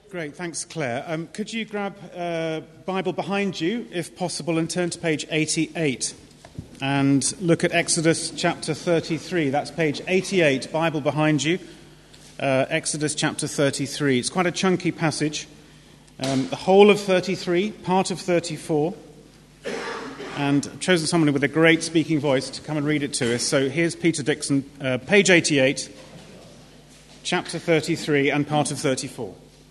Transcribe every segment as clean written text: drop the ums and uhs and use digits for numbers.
Great, thanks, Claire. Could you grab a Bible behind you, if possible, and turn to page 88 and look at Exodus chapter 33. That's page 88, Bible behind you, Exodus chapter 33. It's quite a chunky passage. The whole of 33, part of 34, and I've chosen someone with a great speaking voice to come and read it to us. So here's Peter Dixon, page 88, chapter 33, and part of 34.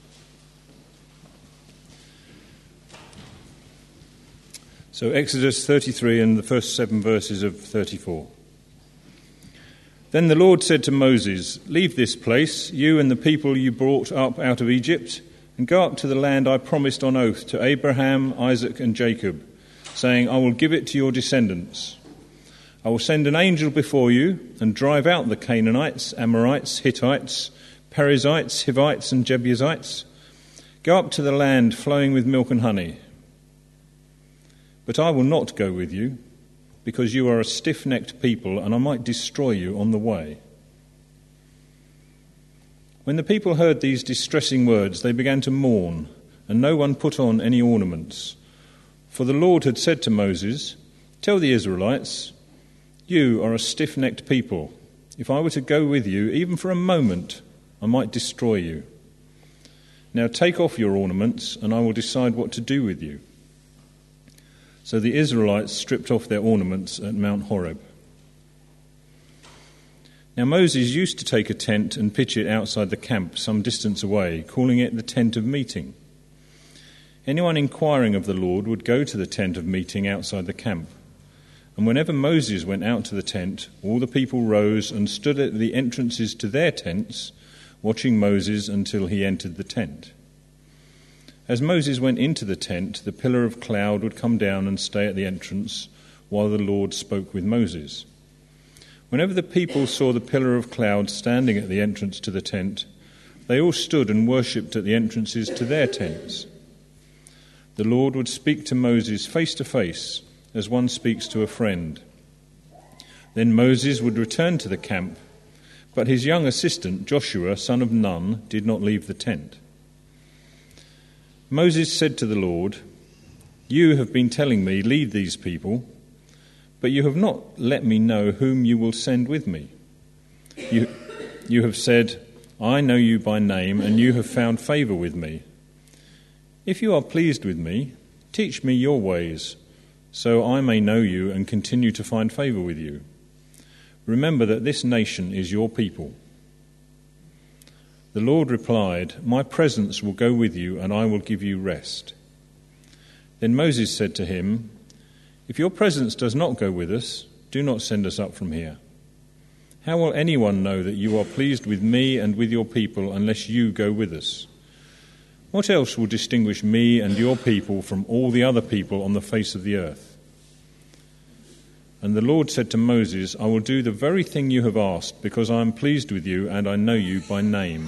So Exodus 33 and the first 7 verses of 34. Then the Lord said to Moses, "Leave this place, you and the people you brought up out of Egypt, and go up to the land I promised on oath to Abraham, Isaac and Jacob, saying, I will give it to your descendants. I will send an angel before you and drive out the Canaanites, Amorites, Hittites, Perizzites, Hivites and Jebusites. Go up to the land flowing with milk and honey. But I will not go with you, because you are a stiff-necked people, and I might destroy you on the way." When the people heard these distressing words, they began to mourn, and no one put on any ornaments. For the Lord had said to Moses, "Tell the Israelites, you are a stiff-necked people. If I were to go with you, even for a moment, I might destroy you. Now take off your ornaments, and I will decide what to do with you." So the Israelites stripped off their ornaments at Mount Horeb. Now Moses used to take a tent and pitch it outside the camp some distance away, calling it the tent of meeting. Anyone inquiring of the Lord would go to the tent of meeting outside the camp. And whenever Moses went out to the tent, all the people rose and stood at the entrances to their tents, watching Moses until he entered the tent. As Moses went into the tent, the pillar of cloud would come down and stay at the entrance while the Lord spoke with Moses. Whenever the people saw the pillar of cloud standing at the entrance to the tent, they all stood and worshipped at the entrances to their tents. The Lord would speak to Moses face to face, as one speaks to a friend. Then Moses would return to the camp, but his young assistant, Joshua, son of Nun, did not leave the tent. Moses said to the Lord, "You have been telling me, lead these people, but you have not let me know whom you will send with me. You have said, I know you by name, and you have found favor with me. If you are pleased with me, teach me your ways, so I may know you and continue to find favor with you. Remember that this nation is your people." The Lord replied, "My presence will go with you, and I will give you rest." Then Moses said to him, "If your presence does not go with us, do not send us up from here. How will anyone know that you are pleased with me and with your people unless you go with us? What else will distinguish me and your people from all the other people on the face of the earth?" And the Lord said to Moses, "I will do the very thing you have asked, because I am pleased with you and I know you by name."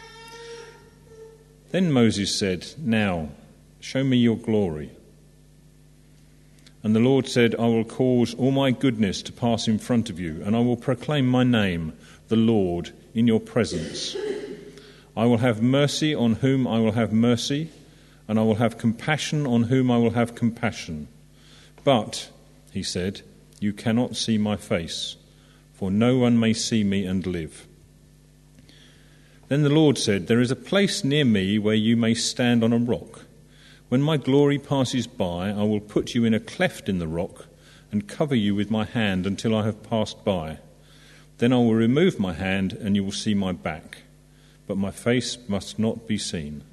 Then Moses said, "Now, show me your glory." And the Lord said, "I will cause all my goodness to pass in front of you, and I will proclaim my name, the Lord, in your presence. I will have mercy on whom I will have mercy, and I will have compassion on whom I will have compassion. But," he said, "you cannot see my face, for no one may see me and live." Then the Lord said, "There is a place near me where you may stand on a rock. When my glory passes by, I will put you in a cleft in the rock and cover you with my hand until I have passed by. Then I will remove my hand and you will see my back, but my face must not be seen."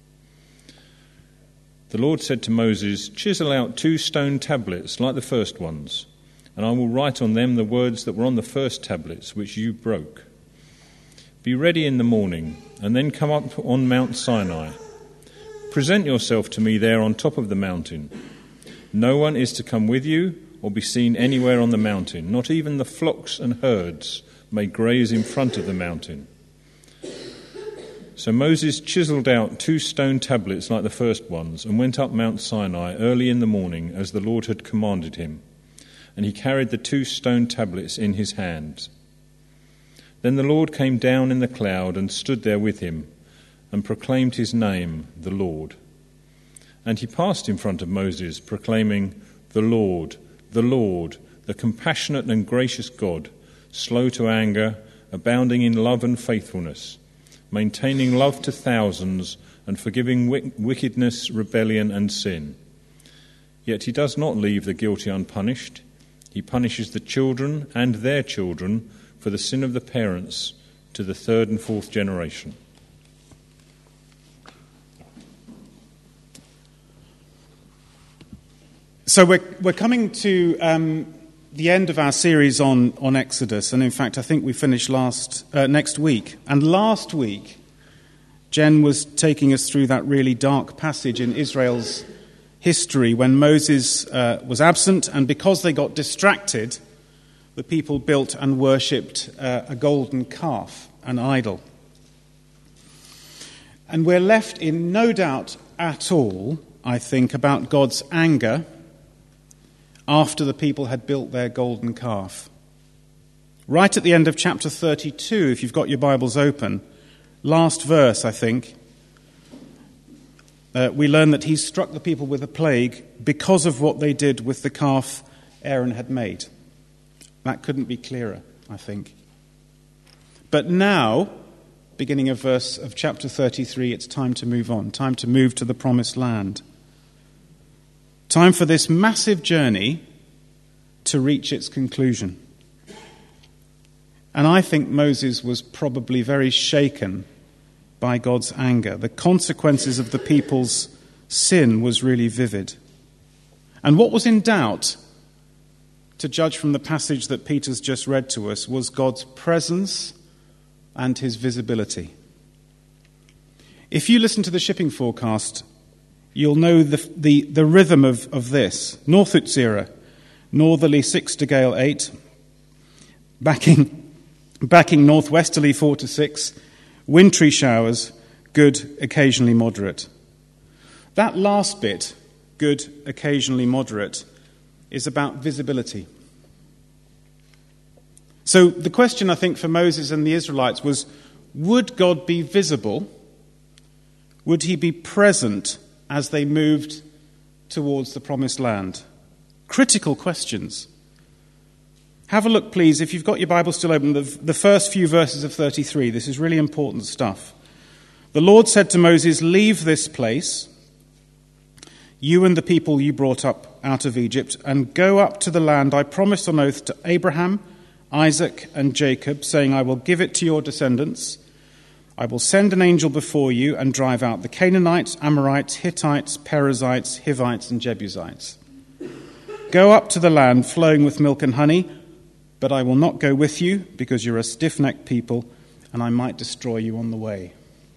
The Lord said to Moses, "Chisel out 2 stone tablets like the first ones, and I will write on them the words that were on the first tablets, which you broke. Be ready in the morning, and then come up on Mount Sinai. Present yourself to me there on top of the mountain. No one is to come with you or be seen anywhere on the mountain. Not even the flocks and herds may graze in front of the mountain." So Moses chiseled out 2 stone tablets like the first ones and went up Mount Sinai early in the morning as the Lord had commanded him. And he carried the 2 stone tablets in his hands. Then the Lord came down in the cloud and stood there with him, and proclaimed his name, the Lord. And he passed in front of Moses, proclaiming, the Lord, the compassionate and gracious God, slow to anger, abounding in love and faithfulness, maintaining love to thousands, and forgiving wickedness, rebellion, and sin. Yet he does not leave the guilty unpunished. He punishes the children and their children for the sin of the parents to the third and fourth generation. So we're coming to the end of our series on Exodus, and in fact I think we finish next week. And last week, Jen was taking us through that really dark passage in Israel's history when Moses was absent, and because they got distracted, the people built and worshipped a golden calf, an idol. And we're left in no doubt at all, I think, about God's anger after the people had built their golden calf. Right at the end of chapter 32, if you've got your Bibles open, last verse, I think, we learn that he struck the people with a plague because of what they did with the calf Aaron had made. That couldn't be clearer, I think. But now, beginning of chapter 33, it's time to move on, time to move to the promised land. Time for this massive journey to reach its conclusion. And I think Moses was probably very shaken by God's anger. The consequences of the people's sin was really vivid. And what was in doubt, to judge from the passage that Peter's just read to us, was God's presence and his visibility. If you listen to the shipping forecast, you'll know the rhythm of this. North-Utsira, northerly 6 to gale 8, backing northwesterly 4 to 6, wintry showers, good, occasionally moderate. That last bit, good, occasionally moderate, is about visibility. So the question, I think, for Moses and the Israelites was, would God be visible? Would he be present as they moved towards the promised land? Critical questions. Have a look, please, if you've got your Bible still open, the first few verses of 33. This is really important stuff. The Lord said to Moses, "Leave this place, you and the people you brought up out of Egypt, and go up to the land I promised on oath to Abraham, Isaac, and Jacob, saying, I will give it to your descendants. I will send an angel before you and drive out the Canaanites, Amorites, Hittites, Perizzites, Hivites, and Jebusites. Go up to the land flowing with milk and honey, but I will not go with you, because you're a stiff-necked people, and I might destroy you on the way."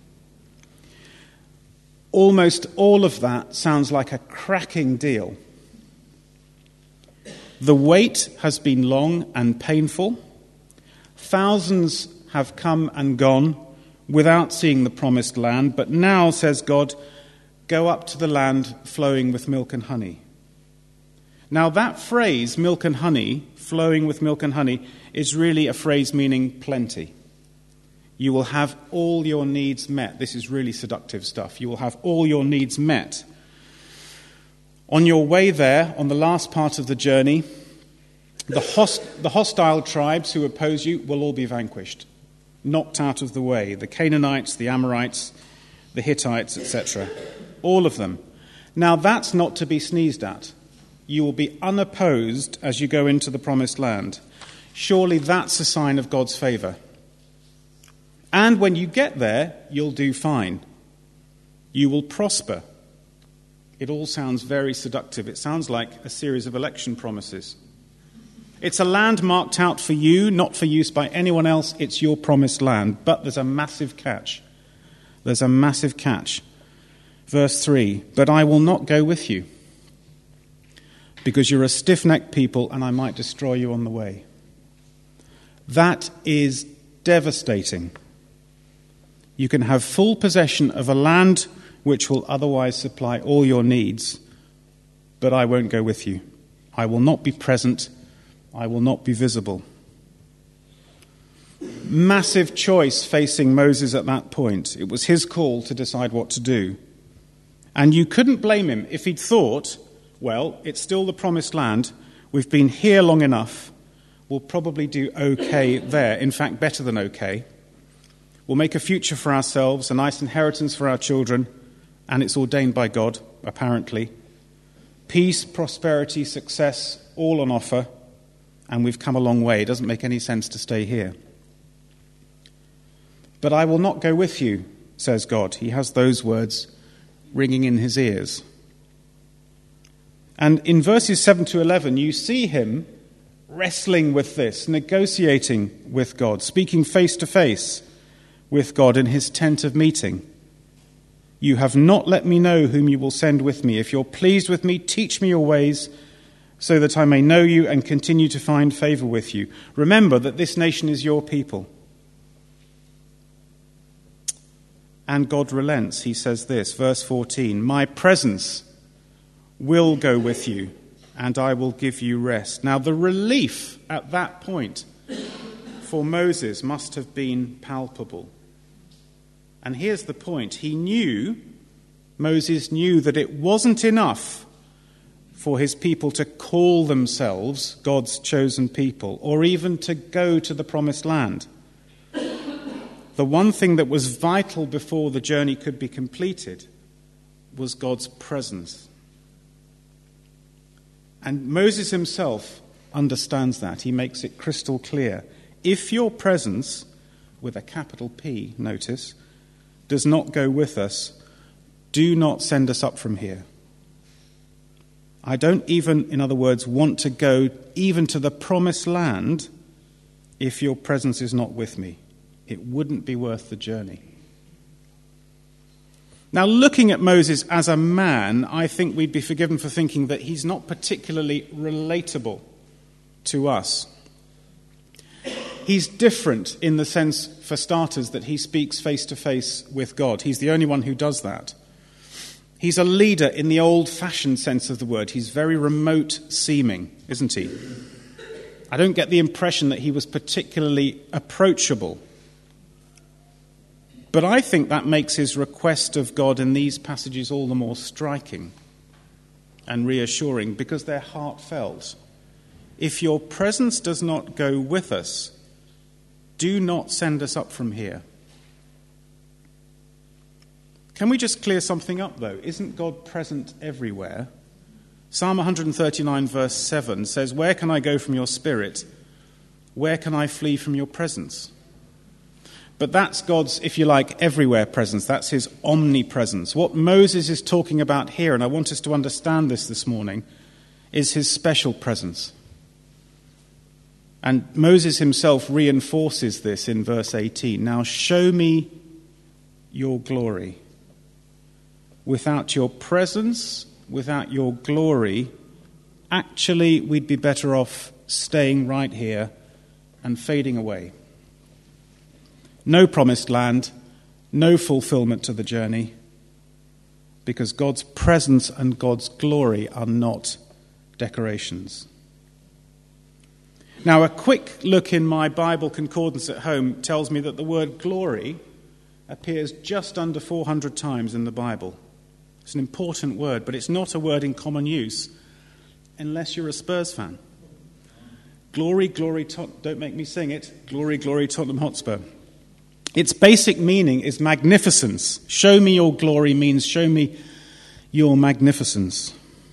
Almost all of that sounds like a cracking deal. The wait has been long and painful. Thousands have come and gone without seeing the promised land, but now, says God, go up to the land flowing with milk and honey. Now that phrase, milk and honey, flowing with milk and honey, is really a phrase meaning plenty. You will have all your needs met. This is really seductive stuff. You will have all your needs met. On your way there, on the last part of the journey, the hostile tribes who oppose you will all be vanquished, knocked out of the way. The Canaanites, the Amorites, the Hittites, etc. All of them. Now that's not to be sneezed at. You will be unopposed as you go into the promised land. Surely that's a sign of God's favour. And when you get there, you'll do fine. You will prosper. It all sounds very seductive. It sounds like a series of election promises. It's a land marked out for you, not for use by anyone else. It's your promised land. But there's a massive catch. There's a massive catch. Verse 3, "But I will not go with you, because you're a stiff-necked people, and I might destroy you on the way." That is devastating. You can have full possession of a land which will otherwise supply all your needs, but I won't go with you. I will not be present. I will not be visible. massive choice facing Moses at that point. It was his call to decide what to do. And you couldn't blame him if he'd thought, well, it's still the promised land. We've been here long enough. We'll probably do okay there. In fact, better than okay. We'll make a future for ourselves, a nice inheritance for our children, and it's ordained by God, apparently. Peace, prosperity, success, all on offer, and we've come a long way. It doesn't make any sense to stay here. But I will not go with you, says God. He has those words ringing in his ears. And in verses 7 to 11, you see him wrestling with this, negotiating with God, speaking face to face with God in his tent of meeting. You have not let me know whom you will send with me. If you're pleased with me, teach me your ways, so that I may know you and continue to find favor with you. Remember that this nation is your people. And God relents. He says this, verse 14, my presence will go with you, and I will give you rest. Now, the relief at that point for Moses must have been palpable. And here's the point. Moses knew that it wasn't enough for his people to call themselves God's chosen people, or even to go to the promised land. The one thing that was vital before the journey could be completed was God's presence. And Moses himself understands that. He makes it crystal clear. If your presence, with a capital P, notice, does not go with us, do not send us up from here. I don't even, in other words, want to go even to the promised land if your presence is not with me. It wouldn't be worth the journey. Now, looking at Moses as a man, I think we'd be forgiven for thinking that he's not particularly relatable to us. He's different in the sense, for starters, that he speaks face to face with God. He's the only one who does that. He's a leader in the old-fashioned sense of the word. He's very remote seeming, isn't he? I don't get the impression that he was particularly approachable. But I think that makes his request of God in these passages all the more striking and reassuring, because they're heartfelt. If your presence does not go with us, do not send us up from here. Can we just clear something up, though? Isn't God present everywhere? Psalm 139, verse 7 says, where can I go from your spirit? Where can I flee from your presence? But that's God's, if you like, everywhere presence. That's his omnipresence. What Moses is talking about here, and I want us to understand this morning, is his special presence. And Moses himself reinforces this in verse 18. Now show me your glory. Without your presence, without your glory, actually we'd be better off staying right here and fading away. No promised land, no fulfillment to the journey, because God's presence and God's glory are not decorations. Now, a quick look in my Bible concordance at home tells me that the word glory appears just under 400 times in the Bible. It's an important word, but it's not a word in common use unless you're a Spurs fan. Glory, glory, don't make me sing it. Glory, glory, Tottenham Hotspur. Its basic meaning is magnificence. Show me your glory means show me your magnificence.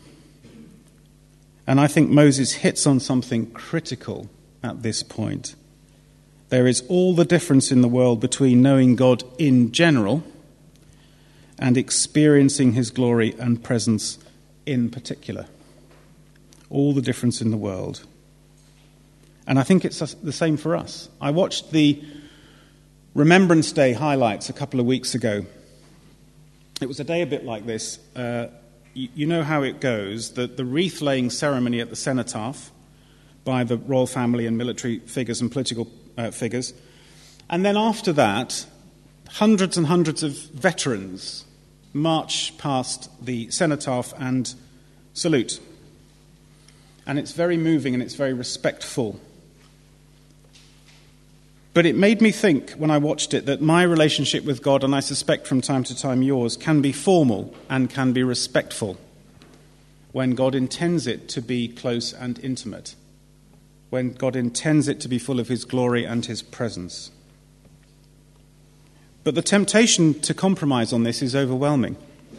And I think Moses hits on something critical at this point. There is all the difference in the world between knowing God in general and experiencing his glory and presence in particular. All the difference in the world. And I think it's the same for us. I watched the Remembrance Day highlights a couple of weeks ago. It was a day a bit like this. You know how it goes, the wreath-laying ceremony at the cenotaph by the royal family and military figures and political figures. And then after that, hundreds and hundreds of veterans march past the cenotaph and salute. And it's very moving and it's very respectful. But it made me think when I watched it that my relationship with God, and I suspect from time to time yours, can be formal and can be respectful when God intends it to be close and intimate, when God intends it to be full of his glory and his presence. But the temptation to compromise on this is overwhelming.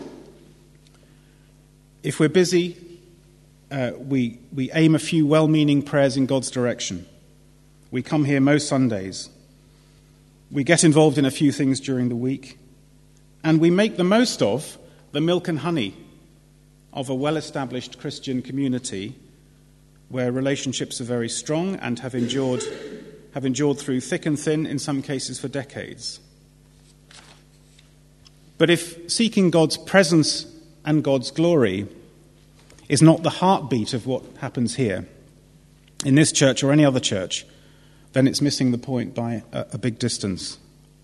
If we're busy, we aim a few well-meaning prayers in God's direction. We come here most Sundays. We get involved in a few things during the week. And we make the most of the milk and honey of a well-established Christian community where relationships are very strong and have endured through thick and thin, in some cases for decades. But if seeking God's presence and God's glory is not the heartbeat of what happens here, in this church or any other church, then it's missing the point by a big distance.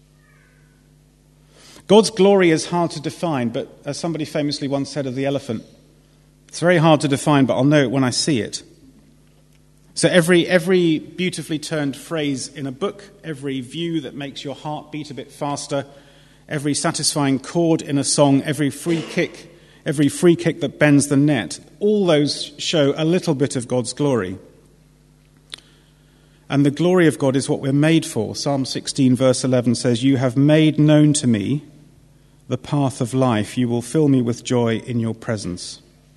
God's glory is hard to define, but as somebody famously once said of the elephant, it's very hard to define, but I'll know it when I see it. So every beautifully turned phrase in a book, every view that makes your heart beat a bit faster, every satisfying chord in a song, every free kick that bends the net, all those show a little bit of God's glory. And the glory of God is what we're made for. Psalm 16 verse 11 says, "You have made known to me the path of life. You will fill me with joy in your presence."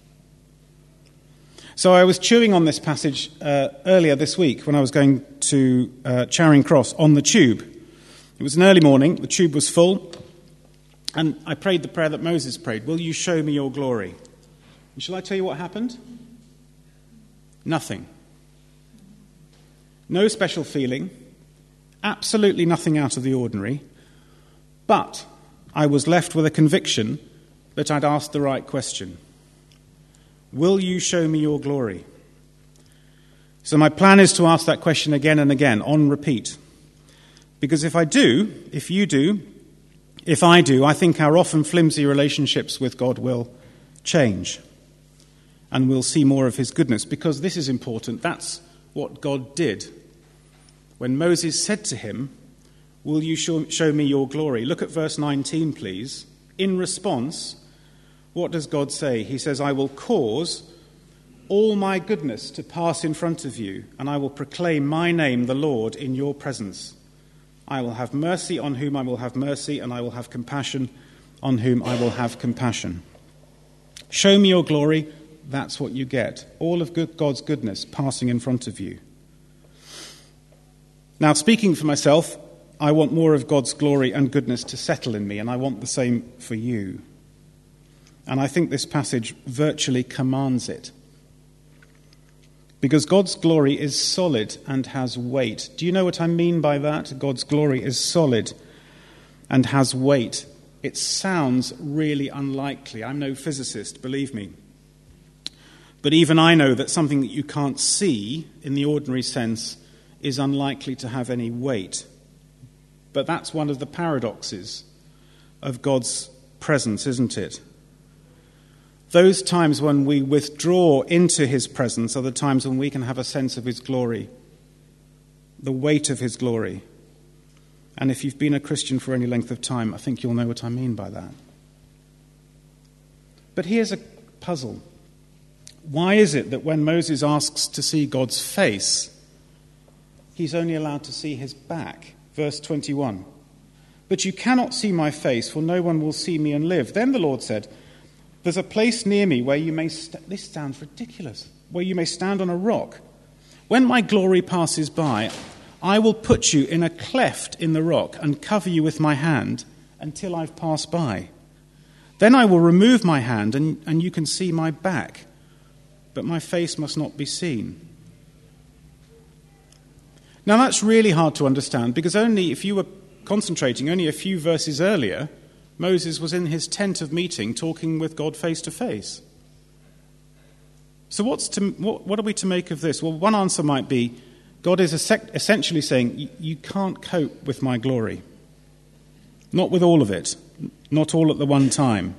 So I was chewing on this passage earlier this week when I was going to Charing Cross on the tube. It was an early morning, the tube was full, and I prayed the prayer that Moses prayed, "Will you show me your glory?" And shall I tell you what happened? Nothing. No special feeling, absolutely nothing out of the ordinary, but I was left with a conviction that I'd asked the right question. Will you show me your glory? So my plan is to ask that question again and again, on repeat. Because if I do, if you do, if I do, I think our often flimsy relationships with God will change. And we'll see more of his goodness. Because this is important, that's what God did. When Moses said to him, "Will you show me your glory?" Look at verse 19, please. In response, what does God say? He says, "I will cause all my goodness to pass in front of you, and I will proclaim my name, the Lord, in your presence. I will have mercy on whom I will have mercy, and I will have compassion on whom I will have compassion." Show me your glory, that's what you get. All of God's goodness passing in front of you. Now, speaking for myself, I want more of God's glory and goodness to settle in me, and I want the same for you. And I think this passage virtually commands it. Because God's glory is solid and has weight. Do you know what I mean by that? God's glory is solid and has weight. It sounds really unlikely. I'm no physicist, believe me. But even I know that something that you can't see in the ordinary sense is unlikely to have any weight. But that's one of the paradoxes of God's presence, isn't it? Those times when we withdraw into his presence are the times when we can have a sense of his glory, the weight of his glory. And if you've been a Christian for any length of time, I think you'll know what I mean by that. But here's a puzzle. Why is it that when Moses asks to see God's face, he's only allowed to see his back? Verse 21. "But you cannot see my face, for no one will see me and live." Then the Lord said, "There's a place near me where you may..." This sounds ridiculous. "Where you may stand on a rock. When my glory passes by, I will put you in a cleft in the rock and cover you with my hand until I've passed by. Then I will remove my hand and you can see my back, but my face must not be seen." Now that's really hard to understand, because if you were concentrating only a few verses earlier, Moses was in his tent of meeting talking with God face to face. So what are we to make of this? Well, one answer might be God is essentially saying, you can't cope with my glory. Not with all of it. Not all at the one time.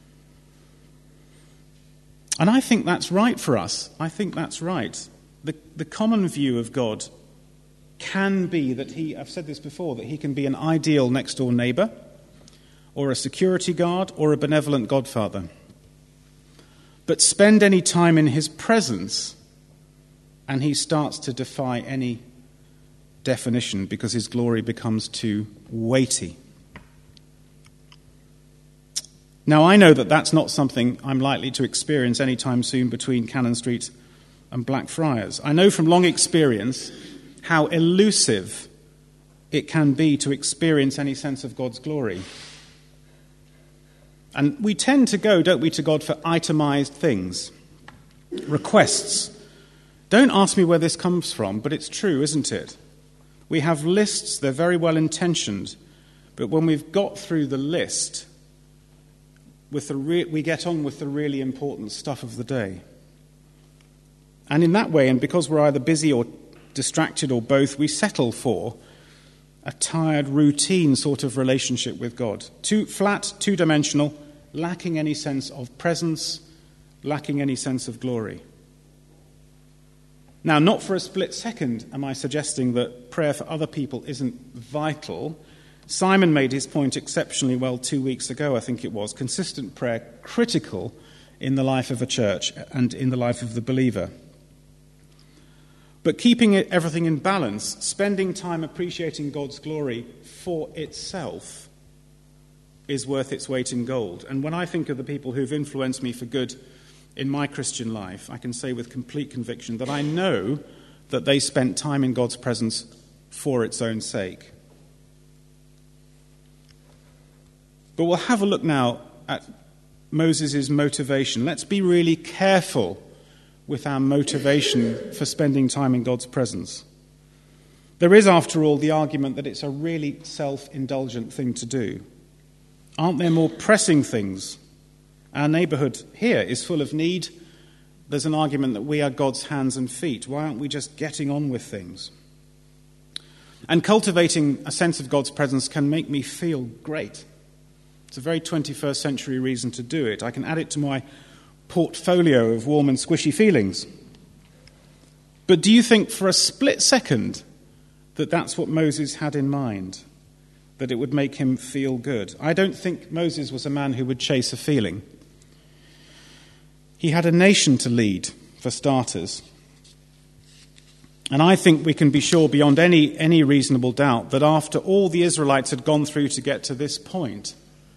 And I think that's right for us. I think that's right. The common view of God can be that I've said this before, that he can be an ideal next-door neighbour, or a security guard, or a benevolent godfather. But spend any time in his presence, and he starts to defy any definition because his glory becomes too weighty. Now, I know that that's not something I'm likely to experience anytime soon between Cannon Street and Blackfriars. I know from long experience how elusive it can be to experience any sense of God's glory. And we tend to go, don't we, to God for itemized things, requests. Don't ask me where this comes from, but it's true, isn't it? We have lists, they're very well intentioned, but when we've got through the list, we get on with the really important stuff of the day. And in that way, and because we're either busy or distracted or both, we settle for a tired, routine sort of relationship with God. Too flat, two-dimensional, lacking any sense of presence, lacking any sense of glory. Now, not for a split second am I suggesting that prayer for other people isn't vital. Simon made his point exceptionally well 2 weeks ago, I think it was. Consistent prayer, critical in the life of a church and in the life of the believer. But keeping everything in balance, spending time appreciating God's glory for itself is worth its weight in gold. And when I think of the people who've influenced me for good in my Christian life, I can say with complete conviction that I know that they spent time in God's presence for its own sake. But we'll have a look now at Moses' motivation. Let's be really careful with our motivation for spending time in God's presence. There is, after all, the argument that it's a really self-indulgent thing to do. Aren't there more pressing things? Our neighbourhood here is full of need. There's an argument that we are God's hands and feet. Why aren't we just getting on with things? And cultivating a sense of God's presence can make me feel great. It's a very 21st century reason to do it. I can add it to my portfolio of warm and squishy feelings. But do you think for a split second that that's what Moses had in mind? That it would make him feel good? I don't think Moses was a man who would chase a feeling. He had a nation to lead, for starters. And I think we can be sure beyond any reasonable doubt that after all the Israelites had gone through to get to this point,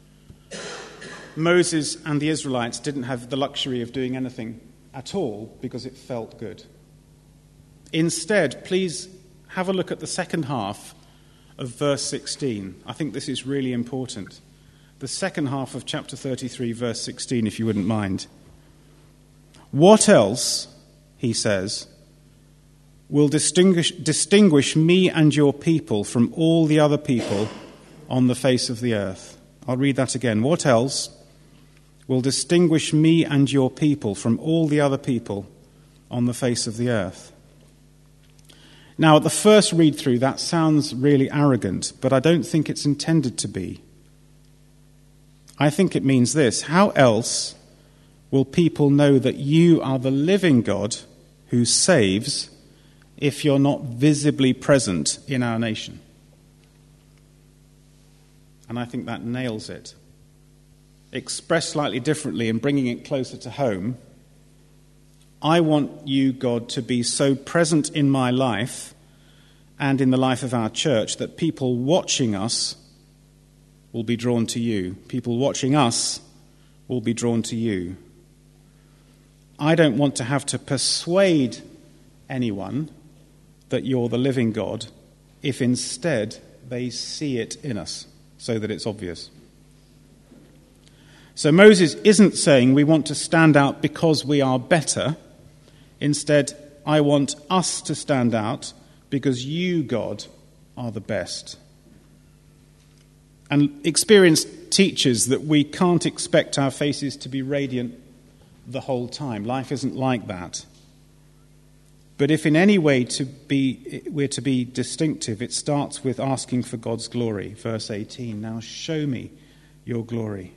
Moses and the Israelites didn't have the luxury of doing anything at all because it felt good. Instead, please have a look at the second half of verse 16. I think this is really important. The second half of chapter 33, verse 16, if you wouldn't mind. What else, he says, will distinguish me and your people from all the other people on the face of the earth? I'll read that again. What else will distinguish me and your people from all the other people on the face of the earth? Now, at the first read-through, that sounds really arrogant, but I don't think it's intended to be. I think it means this: how else will people know that you are the living God who saves if you're not visibly present in our nation? And I think that nails it. Expressed slightly differently and bringing it closer to home, I want you, God, to be so present in my life and in the life of our church that people watching us will be drawn to you. People watching us will be drawn to you. I don't want to have to persuade anyone that you're the living God if instead they see it in us so that it's obvious. So Moses isn't saying we want to stand out because we are better. Instead, I want us to stand out because you, God, are the best. And experience teaches that we can't expect our faces to be radiant the whole time. Life isn't like that. But if in any way we're to be distinctive, it starts with asking for God's glory. Verse 18, now show me your glory.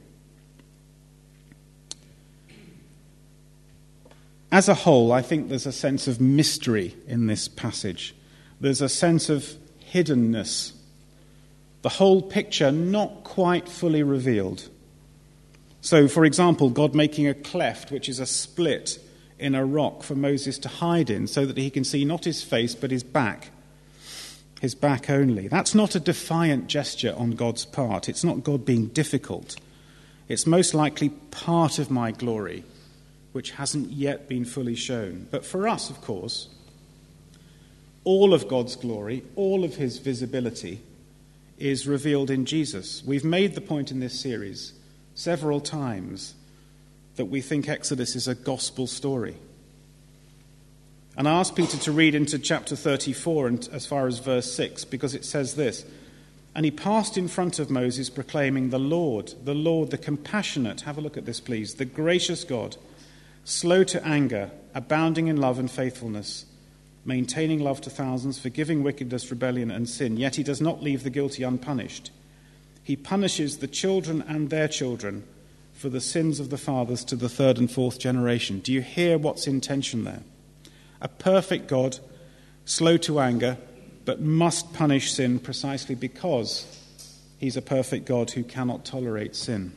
As a whole, I think there's a sense of mystery in this passage. There's a sense of hiddenness. The whole picture not quite fully revealed. So, for example, God making a cleft, which is a split in a rock for Moses to hide in so that he can see not his face but his back only. That's not a defiant gesture on God's part. It's not God being difficult. It's most likely part of my glory, which hasn't yet been fully shown. But for us, of course, all of God's glory, all of his visibility is revealed in Jesus. We've made the point in this series several times that we think Exodus is a gospel story. And I asked Peter to read into chapter 34 and as far as verse 6, because it says this, "And he passed in front of Moses, proclaiming, the Lord, the compassionate," have a look at this please, "the gracious God, slow to anger, abounding in love and faithfulness, maintaining love to thousands, forgiving wickedness, rebellion and sin. Yet he does not leave the guilty unpunished. He punishes the children and their children for the sins of the fathers to the third and fourth generation." Do you hear what's in tension there? A perfect God, slow to anger, but must punish sin precisely because he's a perfect God who cannot tolerate sin.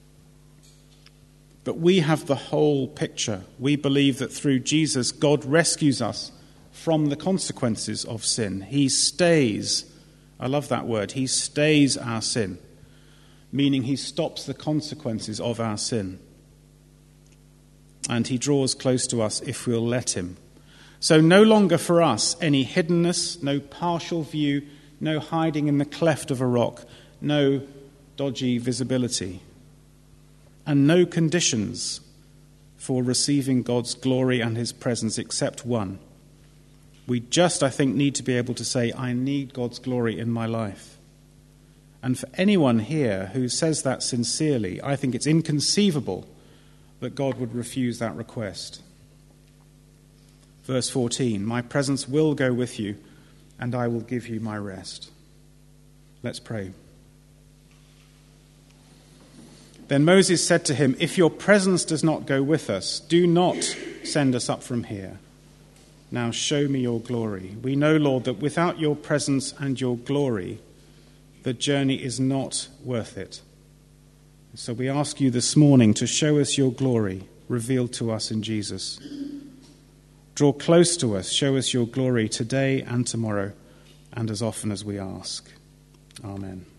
But we have the whole picture. We believe that through Jesus, God rescues us from the consequences of sin. He stays, I love that word, he stays our sin, meaning he stops the consequences of our sin. And he draws close to us if we'll let him. So no longer for us any hiddenness, no partial view, no hiding in the cleft of a rock, no dodgy visibility, and no conditions for receiving God's glory and his presence except one. We just, I think, need to be able to say, I need God's glory in my life. And for anyone here who says that sincerely, I think it's inconceivable that God would refuse that request. Verse 14, "My presence will go with you, and I will give you my rest." Let's pray. Then Moses said to him, "If your presence does not go with us, do not send us up from here. Now show me your glory. We know, Lord, that without your presence and your glory, the journey is not worth it. So we ask you this morning to show us your glory, revealed to us in Jesus. Draw close to us, show us your glory today and tomorrow, and as often as we ask. Amen."